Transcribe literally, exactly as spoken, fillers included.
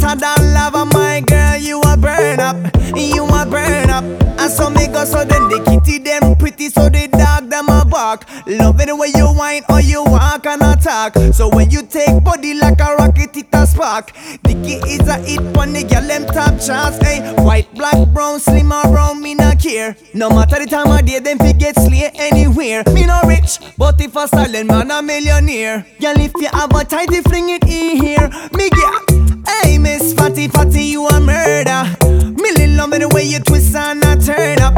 hotter than lava, my girl, you a burn up, you a burn up. And so me go so then the kitty them pretty, so the dog them a bark. Love it the way you whine or you walk and attack. So when you take body like a rocket, it a spark. Dicky is a hit on the girl them top charts. Hey, white, black, brown, slim or brown, me not care. No matter the time of day, them fi get slay anywhere. Me no rich, but if a silent man a millionaire. Girl, if you have a tighty, fling it in here. Me get. Hey, Miss Fatty Fatty, you a murder. Million love me the way you twist and a turn up.